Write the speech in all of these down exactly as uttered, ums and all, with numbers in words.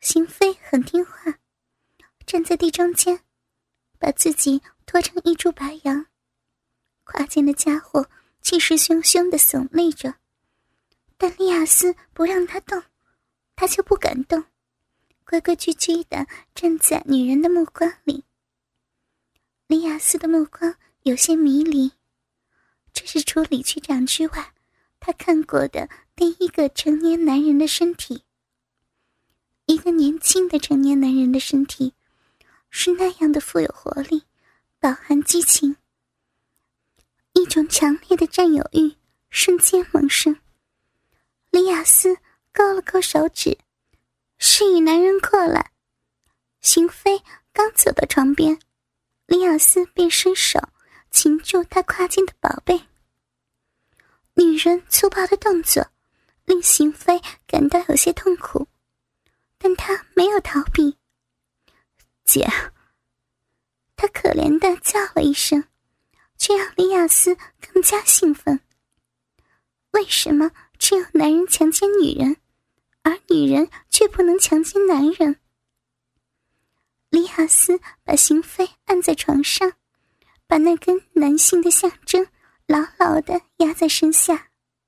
邢妃很听话，站在地中间，把自己拖成一株白杨。跨间的家伙气势汹汹地耸立着，但利亚斯不让他动，他就不敢动，规规矩矩地站在女人的目光里。利亚斯的目光有些迷离，这是除李局长之外他看过的第一个成年男人的身体。一个年轻的成年男人的身体是那样的富有活力，饱含激情，一种强烈的占有欲瞬间萌生。李亚斯勾了勾手指，示意男人过来。邢妃刚走到床边，李亚斯便伸手擒住她胯间的宝贝。女人粗暴的动作令邢妃感到有些痛苦，但她没有逃避。姐，她可怜地叫了一声，却让李亚斯更加兴奋。为什么只有男人强奸女人，而女人却不能强奸男人？李亚斯把邢妃按在床上，把那根男性的象征牢牢地压在身下。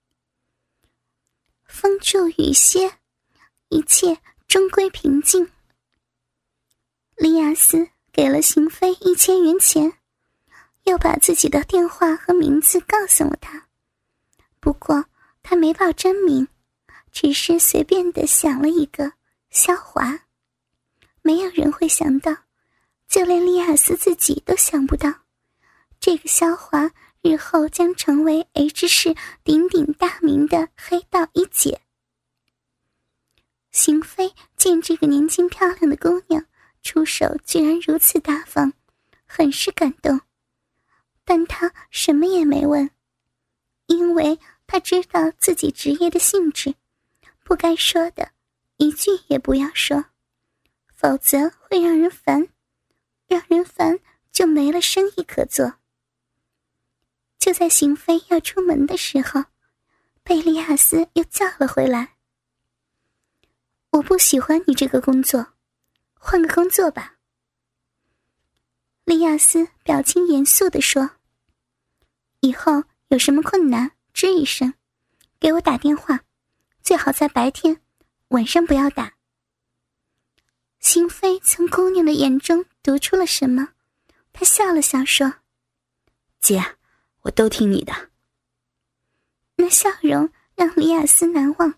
风住雨歇，一切终归平静。李亚斯给了邢妃一千元钱，又把自己的电话和名字告诉了他。不过他没报真名，只是随便地想了一个萧华。没有人会想到，就连利亚斯自己都想不到，这个萧华日后将成为 H 市鼎鼎大名的黑道一姐。邢妃见这个年轻漂亮的姑娘出手居然如此大方，很是感动，但她什么也没问，因为她知道自己职业的性质，不该说的一句也不要说，否则会让人烦，让人烦就没了生意可做。就在邢妃要出门的时候，贝利亚斯又叫了回来。我不喜欢你这个工作，换个工作吧。利亚斯表情严肃地说，以后有什么困难吱一声，给我打电话，最好在白天，晚上不要打。邢妃从姑娘的眼中读出了什么，她笑了笑说，姐，我都听你的。那笑容让李亚斯难忘。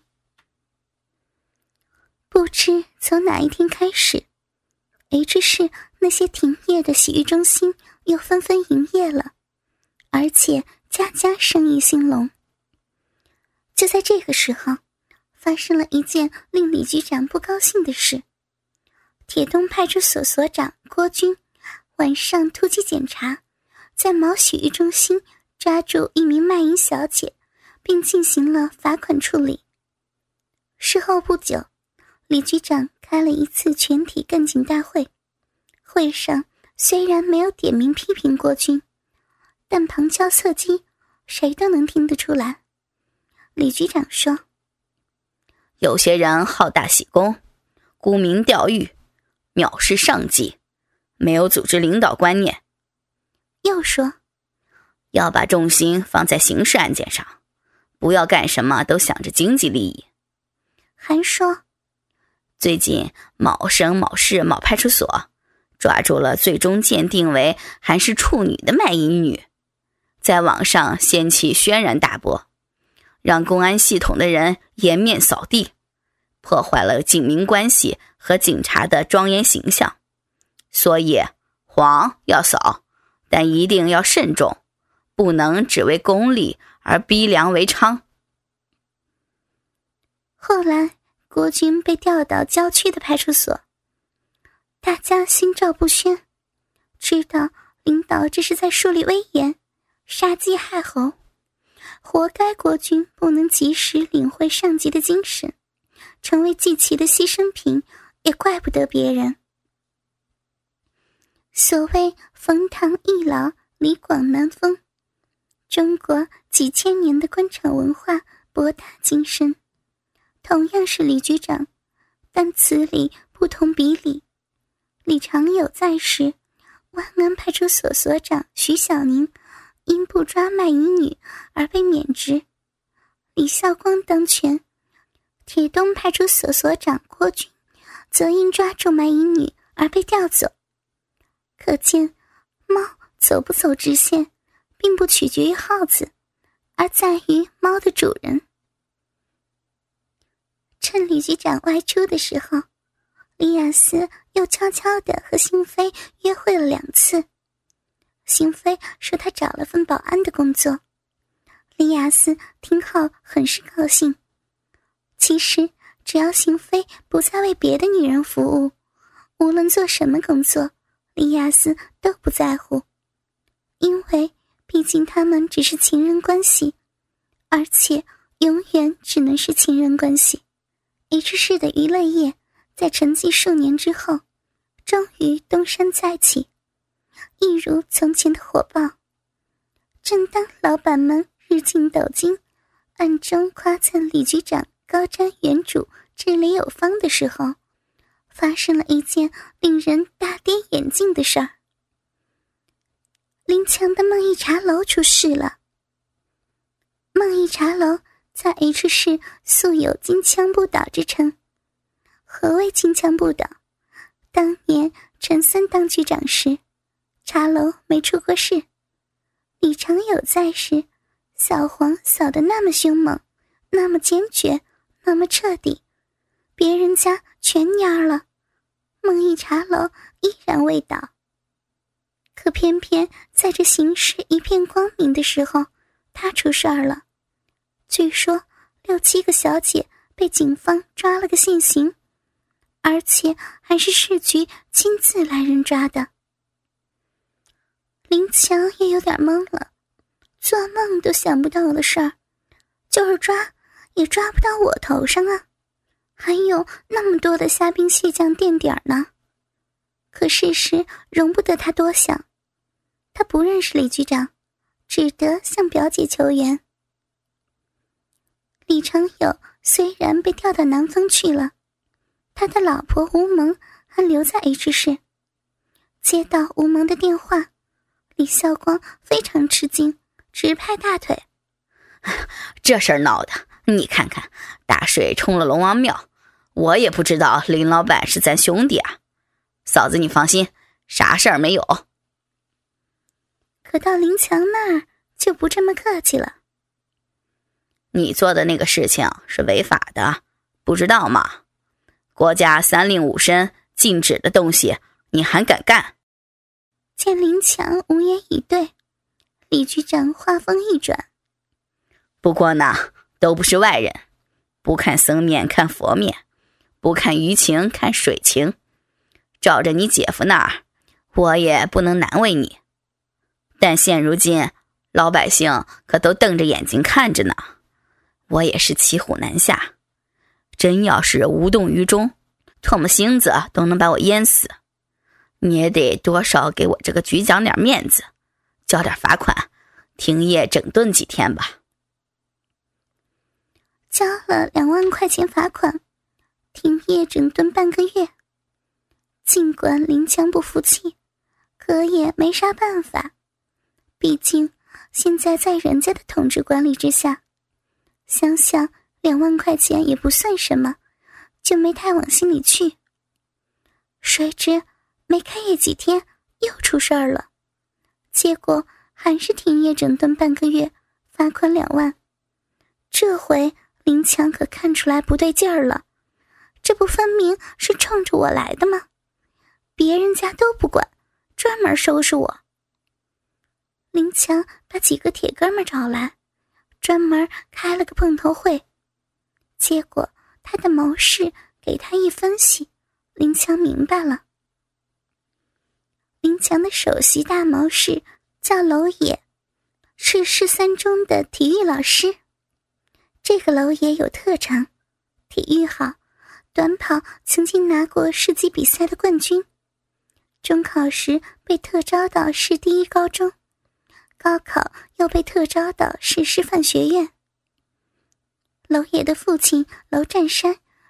不知从哪一天开始， H 市那些停业的洗浴中心又纷纷营业了，而且家家生意兴隆。就在这个时候，发生了一件令李局长不高兴的事。铁东派出所所长郭军晚上突击检查，在某洗浴中心抓住一名卖淫小姐，并进行了罚款处理。事后不久，李局长开了一次全体干警大会，会上虽然没有点名批评郭军，但旁敲侧击，谁都能听得出来。李局长说， 有些人好大喜功，沽名钓誉，藐视上级，没有组织领导观念。 又说， 要把重心放在刑事案件上，不要干什么都想着经济利益。 还说， 最近某省某市某派出所抓住了最终鉴定为还是处女的卖淫女，在网上掀起轩然大波，让公安系统的人颜面扫地，破坏了警民关系和警察的庄严形象。所以黄要扫，但一定要慎重，不能只为公利而逼良为娼。 后来郭军被调到郊区的派出所，大家心照不宣，知道领导这是在树立威严，杀鸡害猴，活该郭军不能及时领会上级的精神，成为祭旗的牺牲品，也怪不得别人。所谓冯唐易老，李广难封，中国几千年的官场文化博大精深，同样是李局长但此理不同彼理。李长友在时，万安派出所所长徐小宁因不抓卖淫女而被免职。李孝光当权，铁东派出所所长郭军则因抓住卖淫女而被调走。可见猫走不走直线并不取决于耗子，而在于猫的主人。趁李局长外出的时候，李雅思又悄悄地和邢飞约会了两次。邢飞说他找了份保安的工作，李雅思听后很是高兴。其实只要邢飞不再为别的女人服务，无论做什么工作，李雅思都不在乎。因为毕竟他们只是情人关系，而且永远只能是情人关系。H 市的娱乐业在沉寂数年之后，终于东山再起，一如从前的火爆。正当老板们日进斗金，暗中夸赞李局长高瞻远瞩、治理有方的时候，发生了一件令人大跌眼镜的事儿。林强的梦忆茶楼出事了。梦忆茶楼在 H 市素有金枪不倒之称。何谓金枪不倒？当年陈三当局长时，茶楼没出过事。李长友在时，扫黄扫得那么凶猛，那么坚决，那么彻底，别人家全蔫了，梦忆茶楼依然未倒。可偏偏在这形势一片光明的时候，他出事儿了。据说六七个小姐被警方抓了个现行，而且还是市局亲自来人抓的。林强也有点懵了，做梦都想不到的事儿，就是抓也抓不到我头上啊，还有那么多的虾兵蟹将垫底儿呢。可事实容不得他多想，他不认识李局长，只得向表姐求援。李长友虽然被调到南方去了，他的老婆吴萌还留在 H 市。接到吴萌的电话，李孝光非常吃惊，直拍大腿。 这事儿闹的，你看看，大水冲了龙王庙，我也不知道林老板是咱兄弟啊。嫂子你放心，啥事儿没有。 可到林强那儿就不这么客气了。 你做的那个事情是违法的，不知道吗？国家三令五申禁止的东西，你还敢干？ 见林强无言以对，李局长话锋一转。 不过呢，都不是外人，不看僧面看佛面，不看舆情看水情，照着你姐夫那儿，我也不能难为你。但现如今老百姓可都瞪着眼睛看着呢，我也是骑虎难下，真要是无动于衷，唾沫星子都能把我淹死。你也得多少给我这个局长点面子，交点罚款，停业整顿几天吧。 交了两万块钱罚款，停业整顿半个月。尽管林强不服气，可也没啥办法，毕竟现在在人家的统治管理之下，想想两万块钱也不算什么，就没太往心里去。谁知没开业几天又出事儿了，结果还是停业整顿半个月，罚款两万。这回林强可看出来不对劲儿了，这不分明是冲着我来的吗？别人家都不管，专门收拾我。林强把几个铁哥们找来，专门开了个碰头会。结果他的谋士给他一分析，林强明白了。林强的首席大谋士叫娄野，是市三中的体育老师。这个娄野有特长，体育好，短跑曾经拿过市级比赛的冠军，中考时被特招到市第一高中，高考又被特招到市师范学院。娄野的父亲娄占山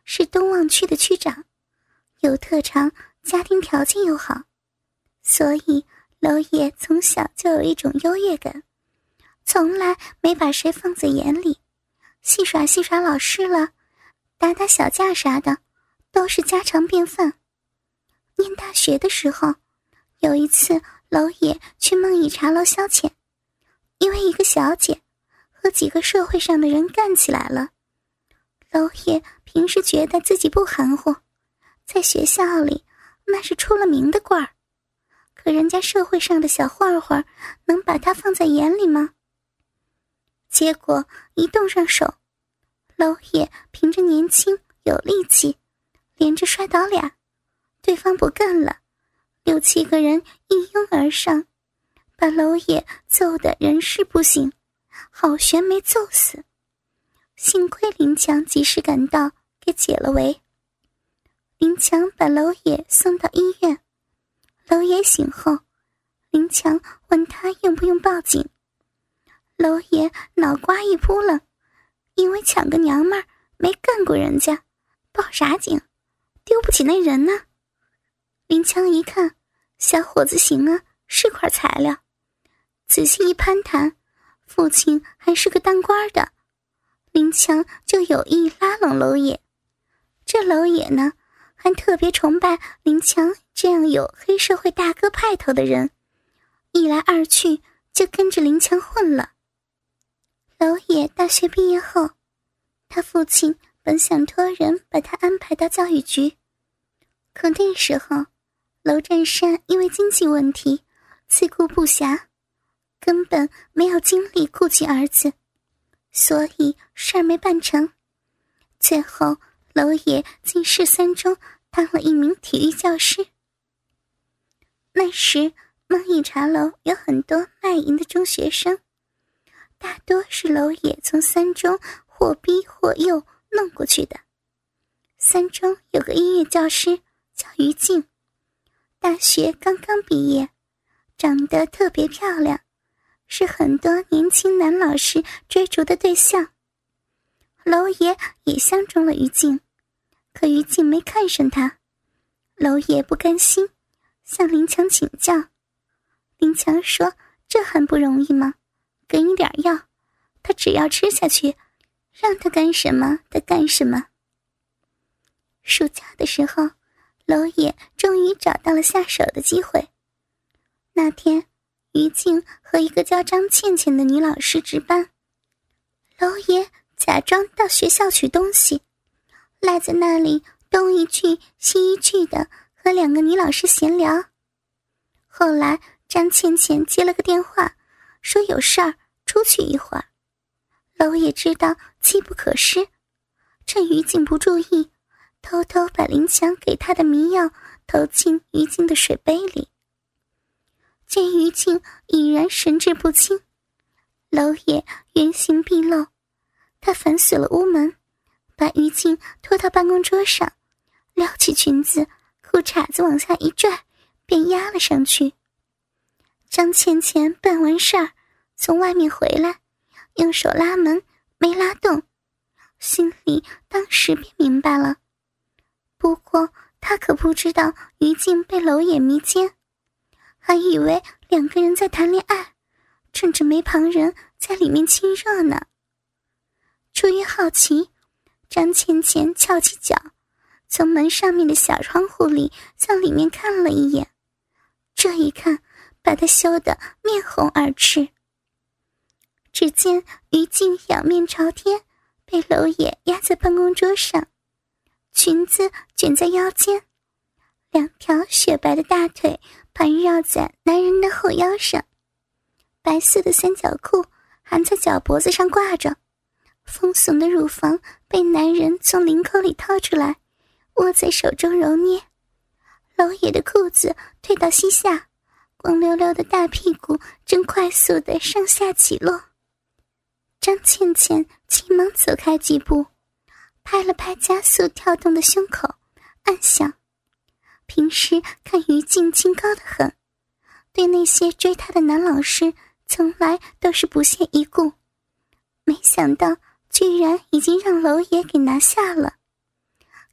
是东望区的区长，有特长，家庭条件又好，所以娄烨从小就有一种优越感，从来没把谁放在眼里，戏耍戏耍老师了，打打小架啥的都是家常便饭。念大学的时候，有一次娄烨去梦忆茶楼消遣，因为一个小姐和几个社会上的人干起来了。娄烨平时觉得自己不含糊，在学校里那是出了名的官儿，可人家社会上的小混混能把他放在眼里吗？结果一动上手，娄烨凭着年轻有力气，连着摔倒俩，对方不干了，六七个人一拥而上，把娄烨揍得人事不省，好悬没揍死。幸亏林强及时赶到，给解了围。林强把娄烨送到医院，娄烨醒后，林强问他用不用报警。娄烨脑瓜一扑棱，因为抢个娘们儿没干过人家，报啥警？丢不起那人呢。林强一看，小伙子行啊，是块材料。仔细一攀谈，父亲还是个当官的，林强就有意拉拢娄烨。这娄烨呢，还特别崇拜林强这样有黑社会大哥派头的人，一来二去就跟着林强混了。娄烨大学毕业后，他父亲本想托人把他安排到教育局，可那时候娄占山因为经济问题自顾不暇，根本没有精力顾及儿子，所以事儿没办成。最后娄烨进市三中当了一名体育教师。那时梦忆茶楼有很多卖淫的中学生，大多是娄烨从三中或逼或诱弄过去的。三中有个音乐教师叫于静，大学刚刚毕业，长得特别漂亮，是很多年轻男老师追逐的对象。娄烨也相中了于静，可于静没看上他。娄烨不甘心，向林强请教。林强说，这还不容易吗？给你点药，他只要吃下去，让他干什么他干什么。暑假的时候，娄烨终于找到了下手的机会。那天于静和一个叫张倩倩的女老师值班，娄烨假装到学校取东西，赖在那里东一句西一句的和两个女老师闲聊。后来张倩倩接了个电话，说有事儿出去一会儿。娄烨知道机不可失，趁于静不注意，偷偷把林强给他的迷药投进于静的水杯里。见于静已然神志不清，娄烨原形毕露，他反锁了屋门，把于静拖到办公桌上，撩起裙子，裤衩子往下一拽，便压了上去。张倩倩办完事儿从外面回来，用手拉门没拉动，心里当时便明白了。不过她可不知道于静被娄烨迷奸，还以为两个人在谈恋爱，趁着没旁人在里面亲热呢。出于好奇，张倩倩翘起脚，从门上面的小窗户里向里面看了一眼，这一看把她羞得面红耳赤。只见于静仰面朝天，被娄烨压在办公桌上，裙子卷在腰间，两条雪白的大腿盘绕在男人的后腰上，白色的三角裤还在脚脖子上挂着，丰耸的乳房被男人从领口里掏出来，握在手中揉捏。娄烨的裤子退到膝下，光溜溜的大屁股正快速地上下起落。张倩倩急忙走开几步，拍了拍加速跳动的胸口，暗想，平时看于静清高得很，对那些追她的男老师从来都是不屑一顾，没想到居然已经让娄烨给拿下了。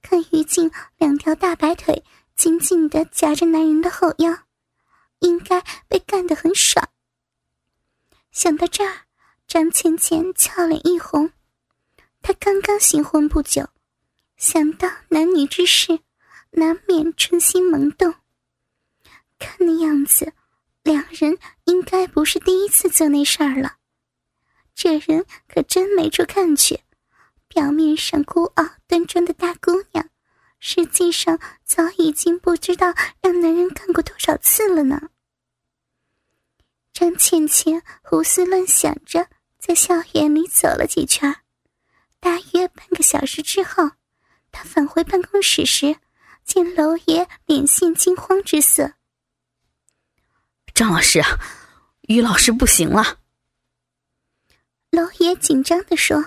看于静两条大白腿紧紧地夹着男人的后腰，应该被干得很爽。想到这儿，张倩倩俏脸一红。她刚刚新婚不久，想到男女之事，难免春心萌动。看那样子，两人应该不是第一次做那事儿了。这人可真没处看去，表面上孤傲端庄的大姑娘，实际上早已经不知道让男人干过多少次了呢。张倩倩胡思乱想着，在校园里走了几圈，大约半个小时之后，她返回办公室时，见娄爷脸现惊慌之色。 张老师，于老师不行了。 娄爷紧张地说。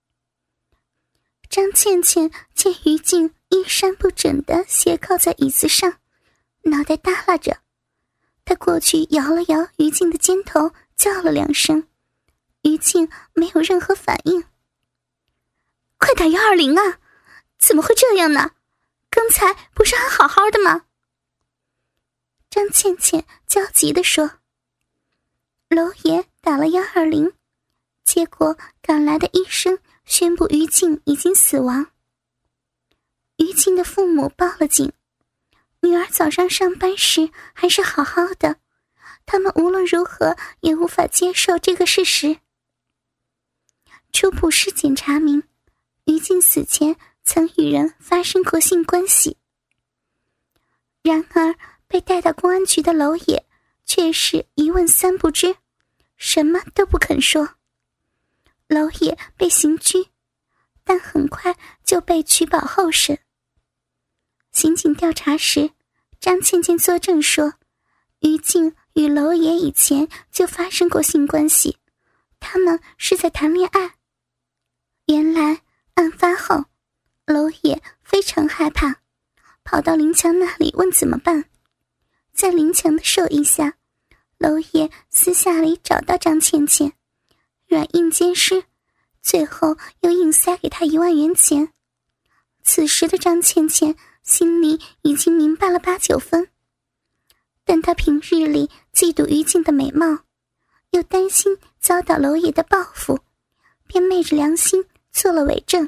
张倩倩见于静衣衫不整地斜靠在椅子上，脑袋耷拉着，她过去摇了摇于静的肩头，叫了两声，于静没有任何反应。快打一二零啊！怎么会这样呢？刚才不是还好好的吗？张倩倩焦急地说。娄爷打了一二零，结果赶来的医生宣布于静已经死亡。于静的父母报了警，女儿早上上班时还是好好的，他们无论如何也无法接受这个事实。初步尸检查明，于静死前曾与人发生过性关系。然而被带到公安局的娄爷却是一问三不知，什么都不肯说。娄爷被刑拘，但很快就被取保候审。刑警调查时，张倩倩作证说，于静与娄爷以前就发生过性关系，他们是在谈恋爱。原来案发后，娄爷非常害怕，跑到林强那里问怎么办。在林强的授意下，娄爷私下里找到张倩倩，软硬兼施，最后又硬塞给她一万元钱。此时的张倩倩心里已经明白了八九分，但她平日里嫉妒于静的美貌，又担心遭到娄爷的报复，便昧着良心做了伪证。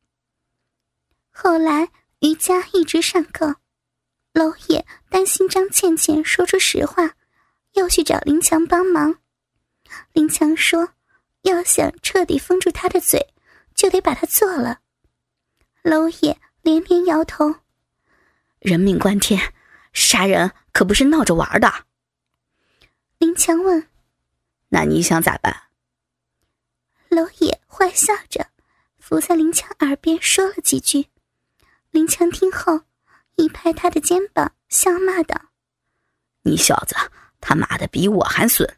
后来于家一直上告，娄爷担心张倩倩说出实话，又去找林强帮忙。林强说，要想彻底封住他的嘴，就得把他做了。娄爷连连摇头。 人命关天，杀人可不是闹着玩的。 林强问， 那你想咋办？ 娄爷坏笑着伏在林强耳边说了几句。林强听后一拍他的肩膀，笑骂道， 你小子他妈的比我还损。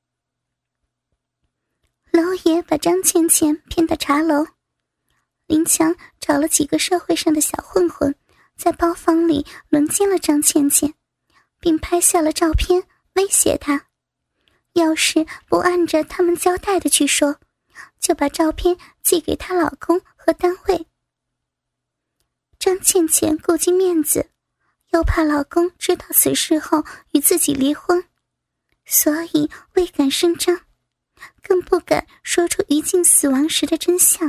娄爷把张倩倩骗到茶楼，林强找了几个社会上的小混混，在包房里轮奸了张倩倩，并拍下了照片威胁她，要是不按着他们交代的去说，就把照片寄给她老公和单位。张倩倩顾及面子，又怕老公知道此事后与自己离婚，所以未敢声张，更不敢说出于静死亡时的真相。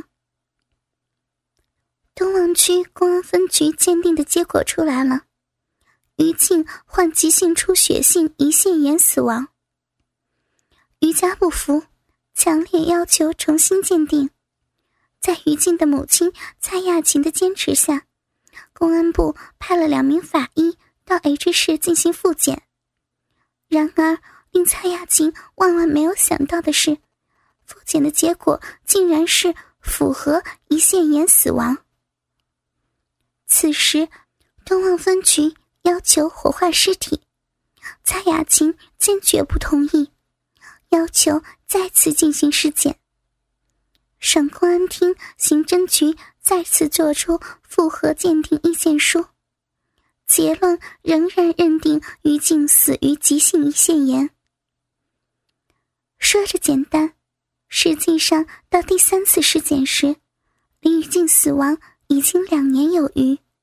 东望区公安分局鉴定的结果出来了，于静患急性出血性胰腺炎死亡。于家不服，强烈要求重新鉴定。在于静的母亲蔡亚琴的坚持下，公安部派了两名法医到 H 市进行复检。然而令蔡亚琴万万没有想到的是，复检的结果竟然是符合胰腺炎死亡。此时东望分局要求火化尸体，蔡雅琴坚决不同意，要求再次进行尸检。省公安厅刑侦局再次作出复核鉴定意见书，结论仍然认定于静死于急性胰腺炎。说着简单，实际上到第三次尸检时，离于静死亡已经两年有余。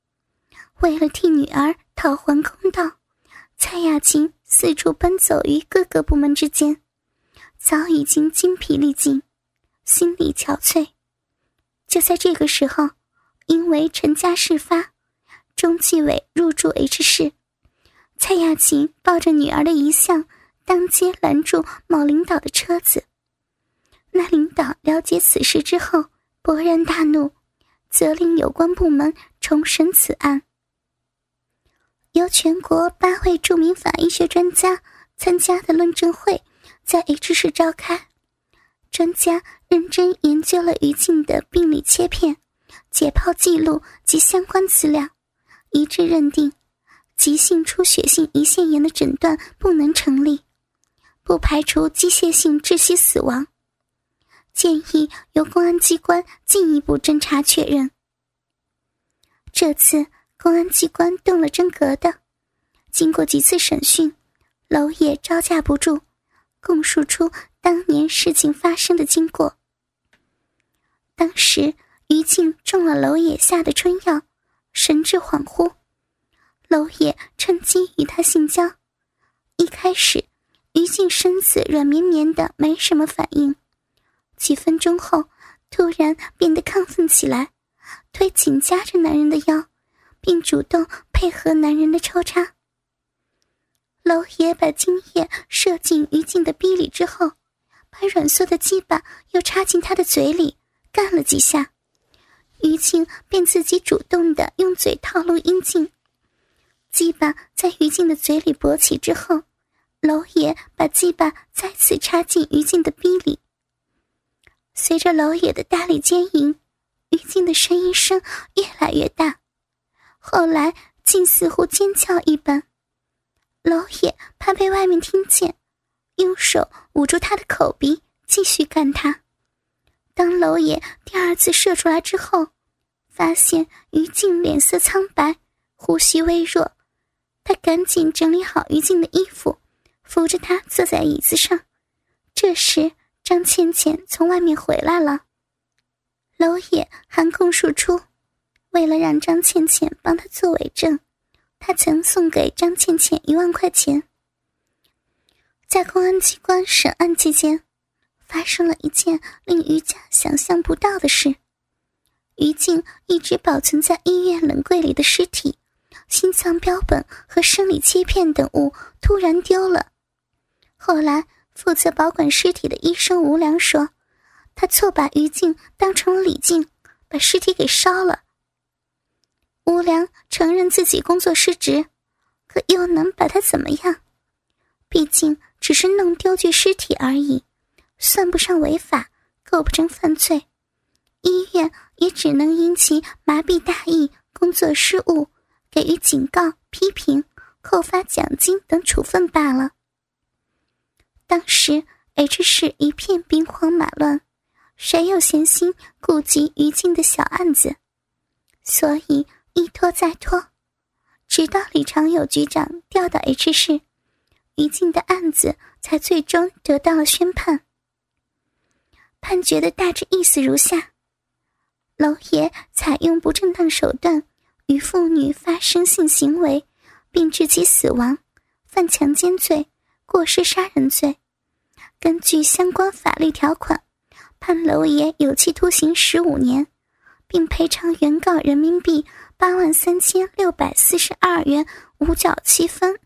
为了替女儿讨还公道，蔡雅琴四处奔走于各个部门之间，早已经精疲力尽，心力憔悴。就在这个时候，因为陈家事发，中纪委入驻 H 市，蔡雅琴抱着女儿的遗像，当街拦住某领导的车子。那领导了解此事之后，勃然大怒，责令有关部门重审此案。由全国八位著名法医学专家参加的论证会在 H 市召开，专家认真研究了于静的病理切片、解剖记录及相关资料，一致认定急性出血性胰腺炎的诊断不能成立，不排除机械性窒息死亡，建议由公安机关进一步侦查确认。这次公安机关动了真格的，经过几次审讯，娄烨招架不住，供述出当年事情发生的经过。当时于静中了娄烨下的春药，神志恍惚，娄烨趁机与他性交。一开始于静身子软绵绵的，没什么反应，几分钟后突然变得亢奋起来，腿紧夹着男人的腰，并主动配合男人的抽插。娄烨把精液射进于静的逼里之后，把软缩的鸡巴又插进他的嘴里，干了几下，于静便自己主动地用嘴套入阴茎。鸡巴在于静的嘴里勃起之后，娄烨把鸡巴再次插进于静的逼里。随着娄烨的大力奸淫，于静的呻吟声越来越大，后来竟似乎尖叫一般。娄烨怕被外面听见，用手捂住他的口鼻，继续干他。当娄烨第二次射出来之后，发现于静脸色苍白，呼吸微弱，他赶紧整理好于静的衣服，扶着她坐在椅子上。这时张倩倩从外面回来了，娄烨还供述出，为了让张倩倩帮他做伪证，他曾送给张倩倩一万块钱。在公安机关审案期间，发生了一件令于家想象不到的事。于静一直保存在医院冷柜里的尸体、心脏标本和生理切片等物突然丢了。后来负责保管尸体的医生吴良说，他错把于静当成了李静，把尸体给烧了。吴良承认自己工作失职，可又能把他怎么样？毕竟只是弄丢具尸体而已，算不上违法，构不成犯罪。医院也只能因其麻痹大意、工作失误，给予警告、批评、扣发奖金等处分罢了。当时 H 市一片兵荒马乱，谁有闲心顾及于静的小案子？所以一拖再拖，直到李长友局长调到 H 市，于静的案子才最终得到了宣判。判决的大致意思如下：娄烨采用不正当手段与妇女发生性行为，并致其死亡，犯强奸罪、过失杀人罪。根据相关法律条款，判娄烨有期徒刑十五年，并赔偿原告人民币八万三千六百四十二元五角七分。